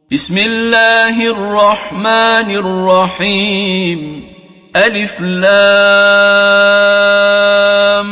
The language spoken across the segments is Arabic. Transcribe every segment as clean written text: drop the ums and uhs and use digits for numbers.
بسم الله الرحمن الرحيم ألف لام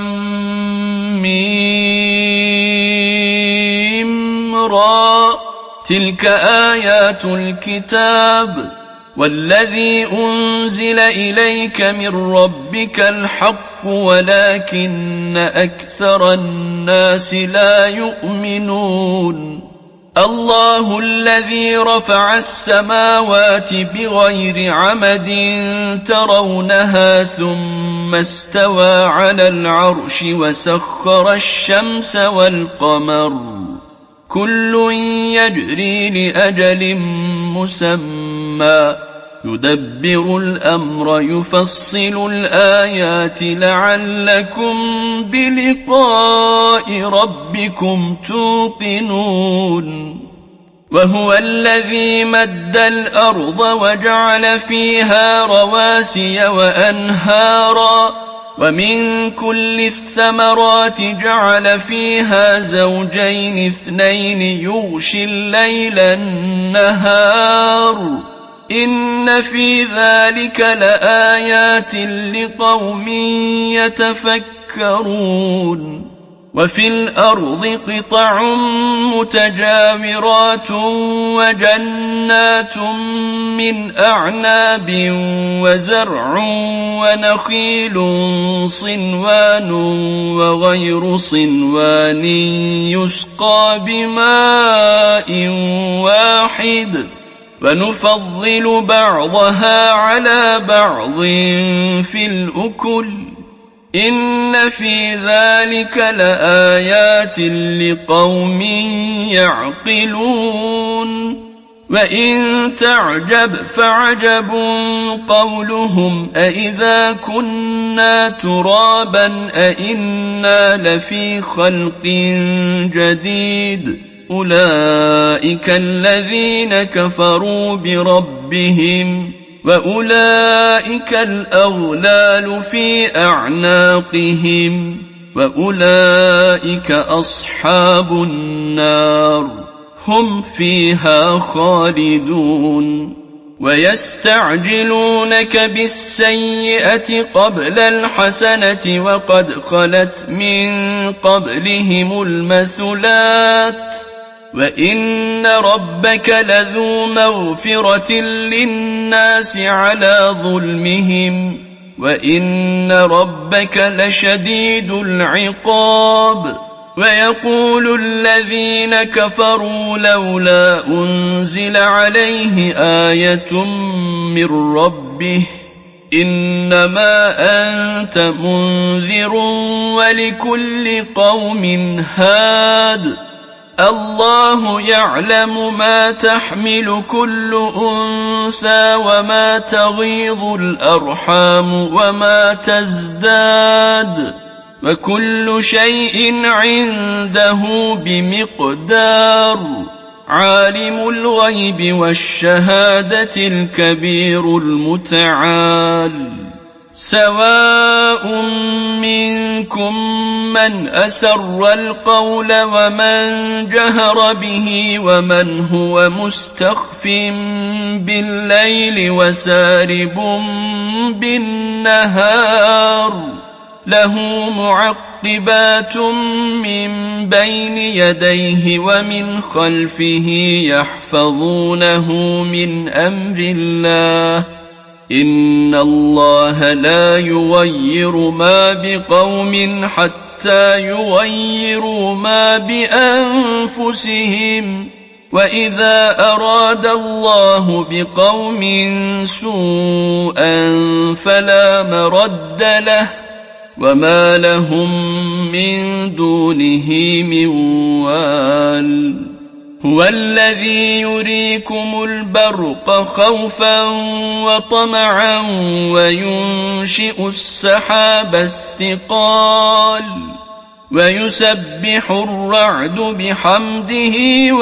ميم را تلك آيات الكتاب والذي أنزل إليك من ربك الحق ولكن أكثر الناس لا يؤمنون الله الذي رفع السماوات بغير عمد ترونها ثم استوى على العرش وسخر الشمس والقمر كل يجري لأجل مسمى يدبر الأمر يفصل الآيات لعلكم بلقاء ربكم توقنون وهو الذي مد الأرض وجعل فيها رواسي وأنهارا ومن كل الثمرات جعل فيها زوجين اثنين يغشي الليل النهار إن في ذلك لآيات لقوم يتفكرون وفي الأرض قطع متجاورات وجنات من أعناب وزرع ونخيل صنوان وغير صنوان يسقى بماء واحد ونفضل بعضها على بعض في الأكل إن في ذلك لآيات لقوم يعقلون وإن تعجب فعجب قولهم أإذا كنا ترابا أإنا لفي خلق جديد أولئك الذين كفروا بربهم وأولئك الأغلال في أعناقهم وأولئك أصحاب النار هم فيها خالدون ويستعجلونك بالسيئة قبل الحسنة وقد خلت من قبلهم المثلات وإن ربك لذو مغفرة للناس على ظلمهم وإن ربك لشديد العقاب ويقول الذين كفروا لولا أنزل عليه آية من ربه إنما أنت منذر ولكل قوم هاد الله يعلم ما تحمل كل أنثى وما تغيض الأرحام وما تزداد وكل شيء عنده بمقدار عالم الغيب والشهادة الكبير المتعال سواء منكم من أسر القول ومن جهر به ومن هو مستخف بالليل وسارب بالنهار له معقبات من بين يديه ومن خلفه يحفظونه من أمر الله إن الله لا يغير ما بقوم حتى يغيروا ما بأنفسهم وإذا أراد الله بقوم سوءا فلا مرد له وما لهم من دونه من وال هو الذي يريكم البرق خوفا وطمعا وينشئ السحاب الثقال ويسبح الرعد بحمده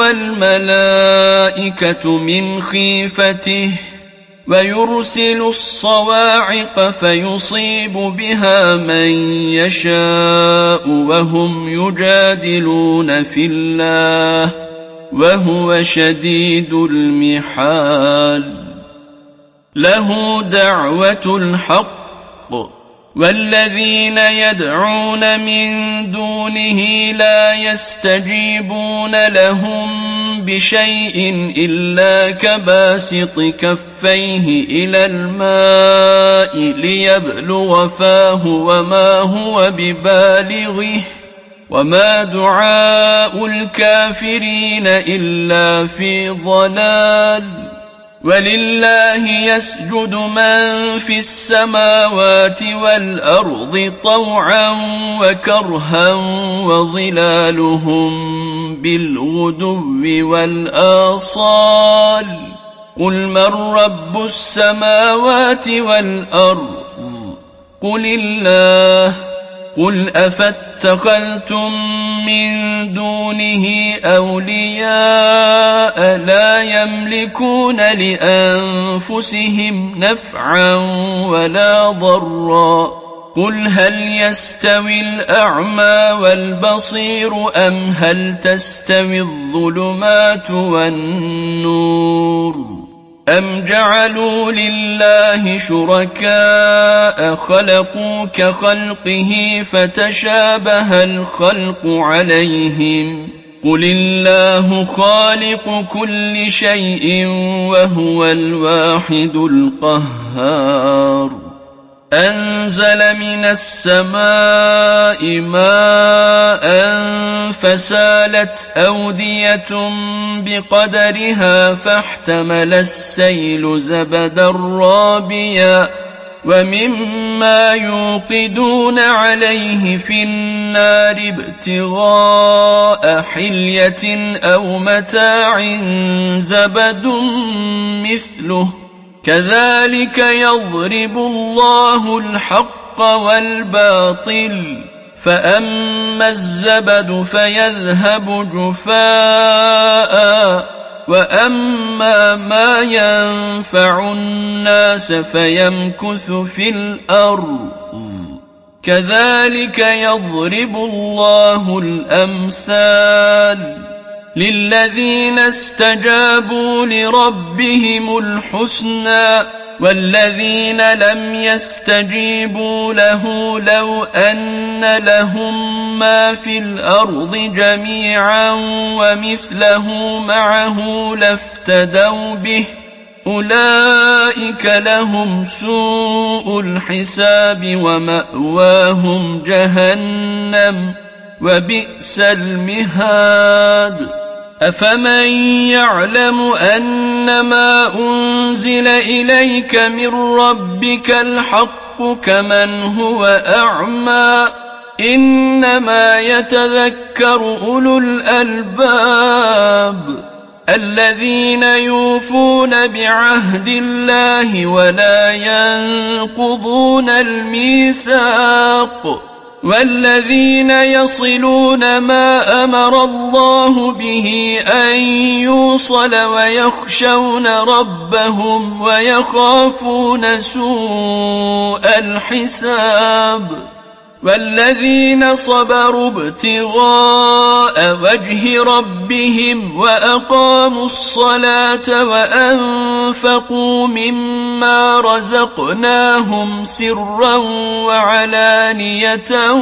والملائكة من خيفته ويرسل الصواعق فيصيب بها من يشاء وهم يجادلون في الله وهو شديد المحال له دعوة الحق والذين يدعون من دونه لا يستجيبون لهم بشيء إلا كباسط كفيه إلى الماء ليبلغ فاه وما هو ببالغه وما دعاء الكافرين إلا في ضلال ولله يسجد من في السماوات والأرض طوعا وكرها وظلالهم بالغدو والآصال قل من رب السماوات والأرض قل الله قل أفاتخذتم من دونه أولياء لا يملكون لأنفسهم نفعا ولا ضرا قل هل يستوي الأعمى والبصير أم هل تستوي الظلمات والنور أم جعلوا لله شركاء خلقوا كخلقه فتشابه الخلق عليهم قل الله خالق كل شيء وهو الواحد القهار أنزل من السماء ماء فسالت أودية بقدرها فاحتمل السيل زبدا رابيا ومما يوقدون عليه في النار ابتغاء حلية أو متاع زبد مثله كذلك يضرب الله الحق والباطل فأما الزبد فيذهب جفاء وأما ما ينفع الناس فيمكث في الأرض كذلك يضرب الله الأمثال للذين استجابوا لربهم الحسنى والذين لم يستجيبوا له لو أن لهم ما في الأرض جميعا ومثله معه لافتدوا به أولئك لهم سوء الحساب ومأواهم جهنم وبئس المهاد أفمن يعلم أنما أنزل إليك من ربك الحق كمن هو أعمى إنما يتذكر أولو الألباب الذين يوفون بعهد الله ولا ينقضون الميثاق والذين يصلون ما أمر الله به أن يوصل ويخشون ربهم ويخافون سوء الحساب والذين صبروا ابتغاء وجه ربهم وأقاموا الصلاة وأنفقوا مما رزقناهم سرا وعلانية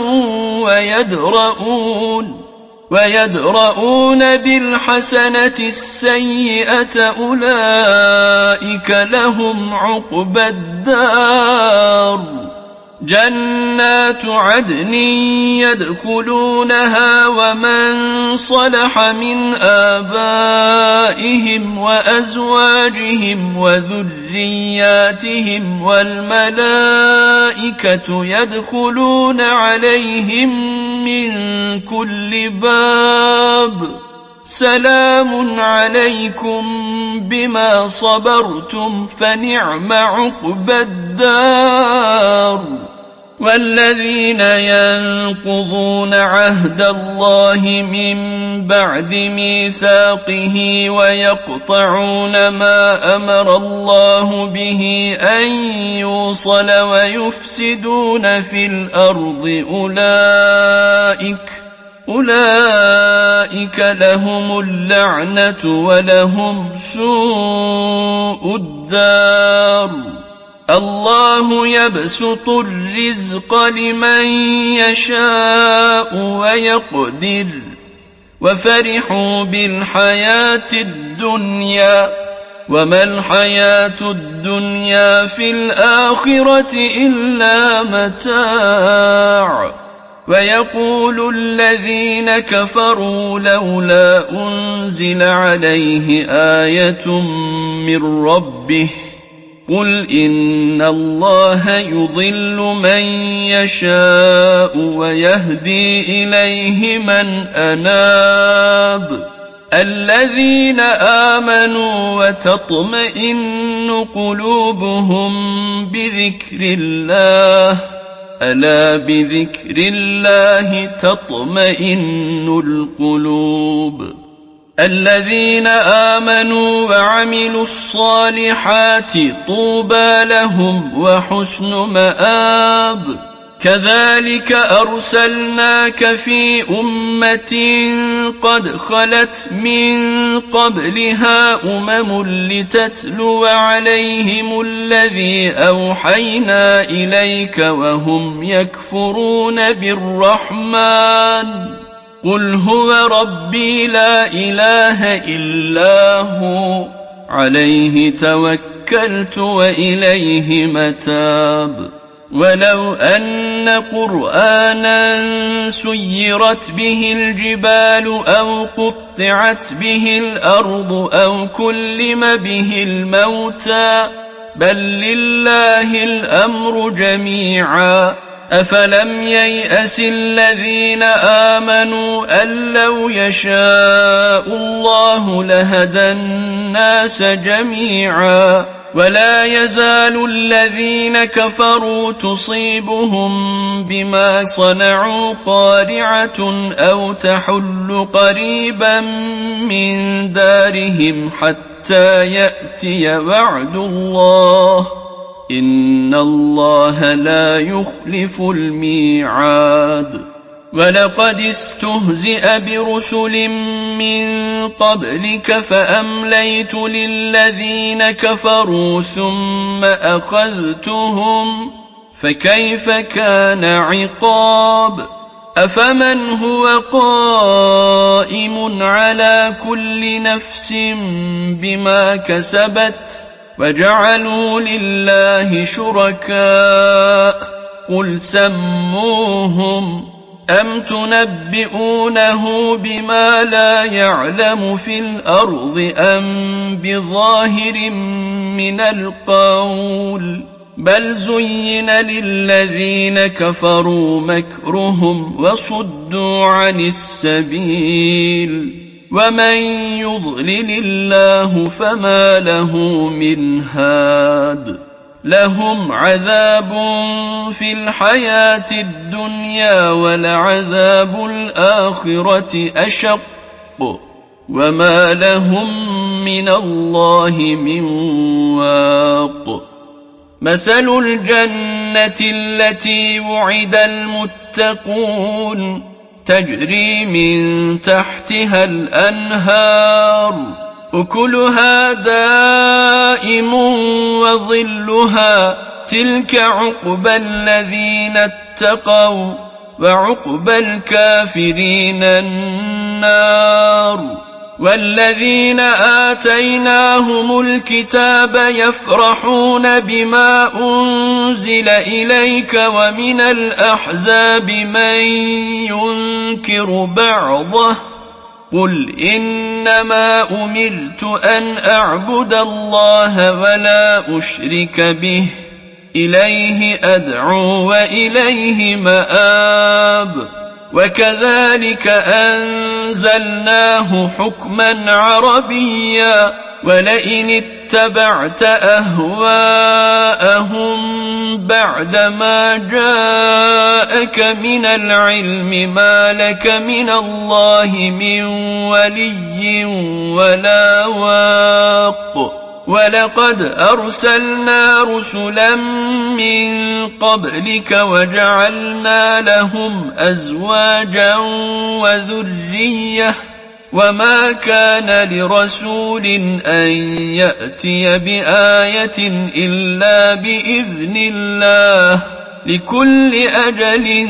ويدرؤون بالحسنة السيئة أولئك لهم عقبى الدار جنات عدن يدخلونها ومن صلح من آبائهم وأزواجهم وذرياتهم والملائكة يدخلون عليهم من كل باب سلام عليكم بما صبرتم فنعم عقبى الدار والذين ينقضون عهد الله من بعد ميثاقه ويقطعون ما أمر الله به أن يوصل ويفسدون في الأرض أولئك لهم اللعنة ولهم سوء الدار الله يبسط الرزق لمن يشاء ويقدر وفرحوا بالحياة الدنيا وما الحياة الدنيا في الآخرة إلا متاع ويقول الذين كفروا لولا أنزل عليه آية من ربه قل إن الله يضل من يشاء ويهدي إليه من أناب الذين آمنوا وتطمئن قلوبهم بذكر الله ألا بذكر الله تطمئن القلوب الذين آمنوا وعملوا الصالحات طوبى لهم وحسن مآب كذلك أرسلناك في أمة قد خلت من قبلها لتتلو عليهم الذي أوحينا إليك وهم يكفرون بالرحمن قل هو ربي لا إله إلا هو عليه توكلت وإليه متاب ولو أن قرآنا سيرت به الجبال أو قطعت به الأرض أو كلم به الموتى بل لله الأمر جميعا أفلم ييأس الذين آمنوا أن لو يشاء الله لهدى الناس جميعا ولا يزال الذين كفروا تصيبهم بما صنعوا قارعة أو تحل قريبا من دارهم حتى يأتي وعد الله إن الله لا يخلف الميعاد ولقد استهزئ برسل من قبلك فأمليت للذين كفروا ثم أخذتهم فكيف كان عقاب أفمن هو قائم على كل نفس بما كسبت وجعلوا لله شركاء قل سموهم أم تنبئونه بما لا يعلم في الأرض أم بظاهر من القول بل زين للذين كفروا مكرهم وصدوا عن السبيل ومن يضلل الله فما له من هاد لهم عذاب في الحياة الدنيا ولعذاب الآخرة أشق وما لهم من الله من واق مثل الجنة التي وعد المتقون تجري من تحتها الأنهار أكلها دائم وظلها تلك عقبى الذين اتقوا وعقبى الكافرين النار والذين آتيناهم الكتاب يفرحون بما أنزل إليك ومن الأحزاب من ينكر بعضه قل إنما أمرت أن أعبد الله ولا أشرك به إليه أدعو وإليه مآب وكذلك أنزلناه حكما عربيا ولئن اتبعت أهواءهم بعدما جاءك من العلم ما لك من الله من ولي ولا واق ولقد أرسلنا رسلا من قبلك وجعلنا لهم أزواجا وذرية وما كان لرسول أن يأتي بآية إلا بإذن الله لكل أجل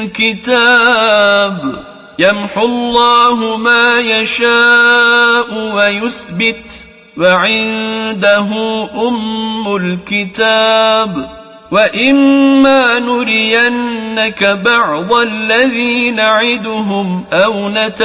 كتاب يمحو الله ما يشاء ويثبت وعنده أم الكتاب وإما نرينك بعض الذي نعدهم أو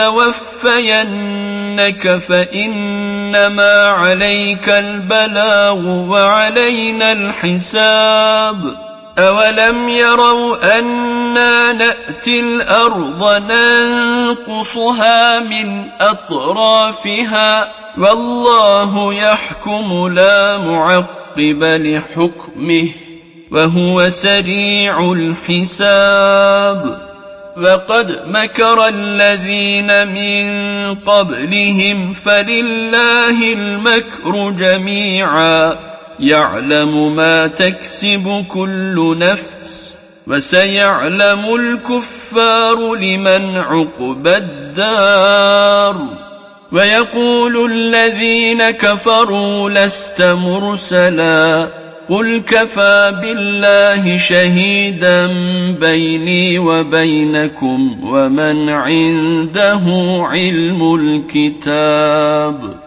نتوفينك فإنما عليك البلاغ وعلينا الحساب أولم يروا أنا نأتي الأرض ننقصها من أطرافها والله يحكم لا معقب لحكمه وهو سريع الحساب وقد مكر الذين من قبلهم فلله المكر جميعا يعلم ما تكسب كل نفس وسيعلم الكفار لمن عقبى الدار ويقول الذين كفروا لست مرسلا قل كفى بالله شهيدا بيني وبينكم ومن عنده علم الكتاب